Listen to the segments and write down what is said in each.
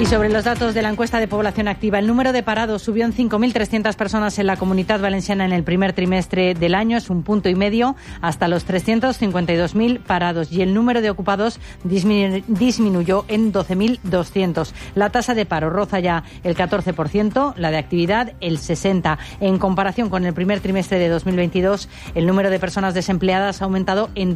Y sobre los datos de la encuesta de población activa, el número de parados subió en 5.300 personas en la Comunidad Valenciana en el primer trimestre del año, es 1,5 puntos, hasta los 352.000 parados. Y el número de ocupados disminuyó en 12.200. La tasa de paro roza ya el 14%, la de actividad el 60%. En comparación con el primer trimestre de 2022, el número de personas desempleadas ha aumentado en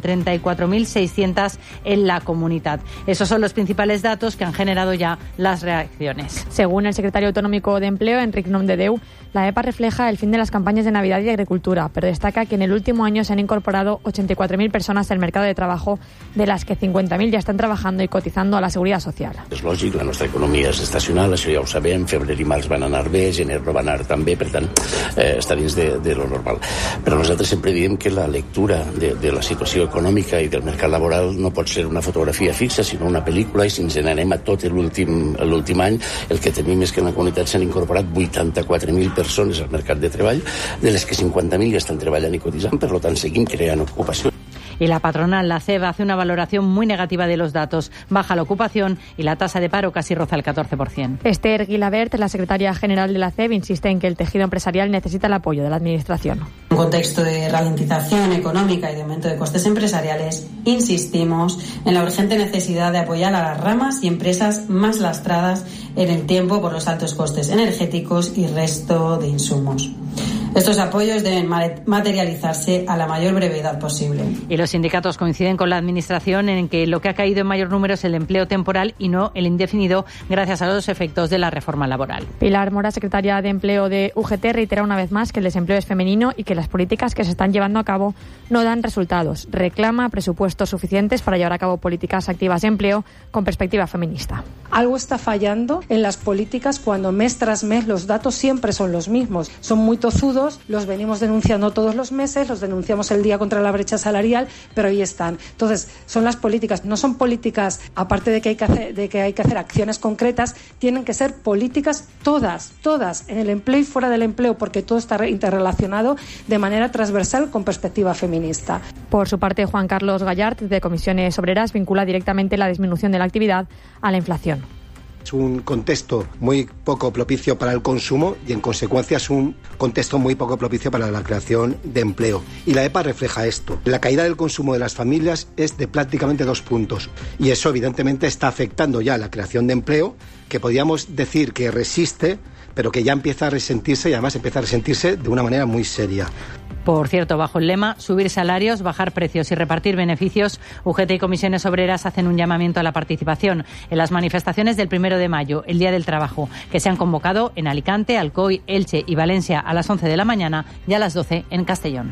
34.600 en la comunidad. Esos son los principales datos que han generado ya las reacciones. Según el secretario autonómico de Empleo, Enric Nomdedeu, la EPA refleja el fin de las campañas de Navidad y Agricultura, pero destaca que en el último año se han incorporado 84.000 personas al mercado de trabajo, de las que 50.000 ja estan trabajando i cotitzando a la Seguridad Social. És lògic, la nostra economia és estacional, això ja ho sabem, febrer i març van anar bé, gener no va anar tan bé, per tant, està dins de lo normal. Però nosaltres sempre diem que la lectura de la situació econòmica i del mercat laboral no pot ser una fotografia fixa, sinó una pel·lícula, i si ens n'anem a tot l'últim any, el que tenim és que en la comunitat s'han incorporat 84.000 persones al mercat de treball, de les que 50.000 ja estan treballant i cotitzant, per tant seguim creant ocupació. Y la patronal, la CEB, hace una valoración muy negativa de los datos. Baja la ocupación y la tasa de paro casi roza el 14%. Esther Guilabert, la secretaria general de la CEB, insiste en que el tejido empresarial necesita el apoyo de la Administración. En un contexto de ralentización económica y de aumento de costes empresariales, insistimos en la urgente necesidad de apoyar a las ramas y empresas más lastradas en el tiempo por los altos costes energéticos y resto de insumos. Estos apoyos deben materializarse a la mayor brevedad posible. Y los sindicatos coinciden con la Administración en que lo que ha caído en mayor número es el empleo temporal y no el indefinido, gracias a los efectos de la reforma laboral. Pilar Mora, secretaria de Empleo de UGT, reitera una vez más que el desempleo es femenino y que las políticas que se están llevando a cabo no dan resultados. Reclama presupuestos suficientes para llevar a cabo políticas activas de empleo con perspectiva feminista. Algo está fallando en las políticas cuando mes tras mes los datos siempre son los mismos. Son muy tozudos, los venimos denunciando todos los meses, los denunciamos el día contra la brecha salarial, pero ahí están. Entonces, son las políticas, no son políticas, aparte de que hay que hacer acciones concretas, tienen que ser políticas todas, en el empleo y fuera del empleo, porque todo está interrelacionado de manera transversal con perspectiva feminista. Por su parte, Juan Carlos Gallart, de Comisiones Obreras, vincula directamente la disminución de la actividad a la inflación. Es un contexto muy poco propicio para el consumo y, en consecuencia, es un contexto muy poco propicio para la creación de empleo. Y la EPA refleja esto. La caída del consumo de las familias es de prácticamente 2 puntos. Y eso, evidentemente, está afectando ya la creación de empleo, que podríamos decir que resiste, pero que ya empieza a resentirse, y además empieza a resentirse de una manera muy seria. Por cierto, bajo el lema subir salarios, bajar precios y repartir beneficios, UGT y Comisiones Obreras hacen un llamamiento a la participación en las manifestaciones del 1 de mayo, el Día del Trabajo, que se han convocado en Alicante, Alcoy, Elche y Valencia a las 11 de la mañana y a las 12 en Castellón.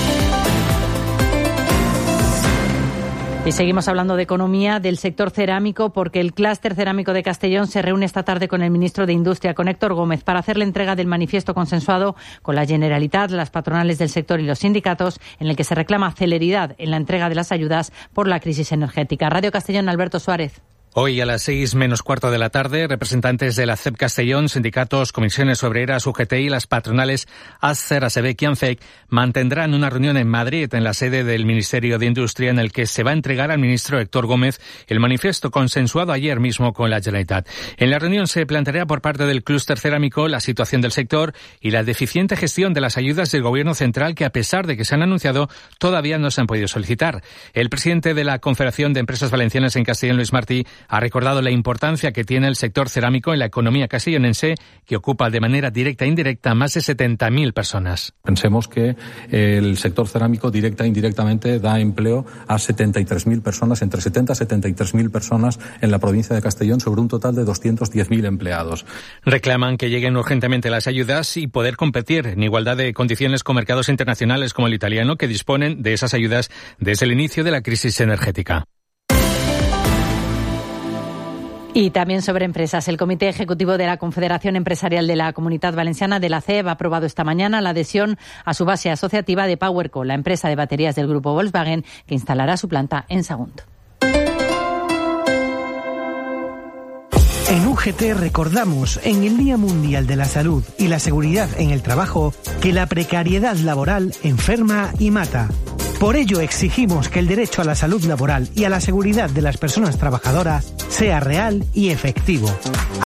Y seguimos hablando de economía, del sector cerámico, porque el clúster cerámico de Castellón se reúne esta tarde con el ministro de Industria, con Héctor Gómez, para hacer la entrega del manifiesto consensuado con la Generalitat, las patronales del sector y los sindicatos, en el que se reclama celeridad en la entrega de las ayudas por la crisis energética. Radio Castellón, Alberto Suárez. Hoy a las 6 menos cuarto de la tarde, representantes de la CEB Castellón, sindicatos, comisiones obreras, UGT y las patronales ASCER, ASEBEC y ANFEC mantendrán una reunión en Madrid, en la sede del Ministerio de Industria, en el que se va a entregar al ministro Héctor Gómez el manifiesto consensuado ayer mismo con la Generalitat. En la reunión se planteará por parte del clúster cerámico la situación del sector y la deficiente gestión de las ayudas del Gobierno central, que a pesar de que se han anunciado, todavía no se han podido solicitar. El presidente de la Confederación de Empresas Valencianas en Castellón, Luis Martí, ha recordado la importancia que tiene el sector cerámico en la economía castellonense, que ocupa de manera directa e indirecta más de 70.000 personas. Pensemos que el sector cerámico directa e indirectamente da empleo a 73.000 personas, entre 70 y 73.000 personas en la provincia de Castellón, sobre un total de 210.000 empleados. Reclaman que lleguen urgentemente las ayudas y poder competir en igualdad de condiciones con mercados internacionales como el italiano, que disponen de esas ayudas desde el inicio de la crisis energética. Y también sobre empresas. El Comité Ejecutivo de la Confederación Empresarial de la Comunidad Valenciana, de la CEB, ha aprobado esta mañana la adhesión a su base asociativa de PowerCo, la empresa de baterías del grupo Volkswagen, que instalará su planta en Sagunt. En UGT recordamos, en el Día Mundial de la Salud y la Seguridad en el Trabajo, que la precariedad laboral enferma y mata. Por ello exigimos que el derecho a la salud laboral y a la seguridad de las personas trabajadoras sea real y efectivo.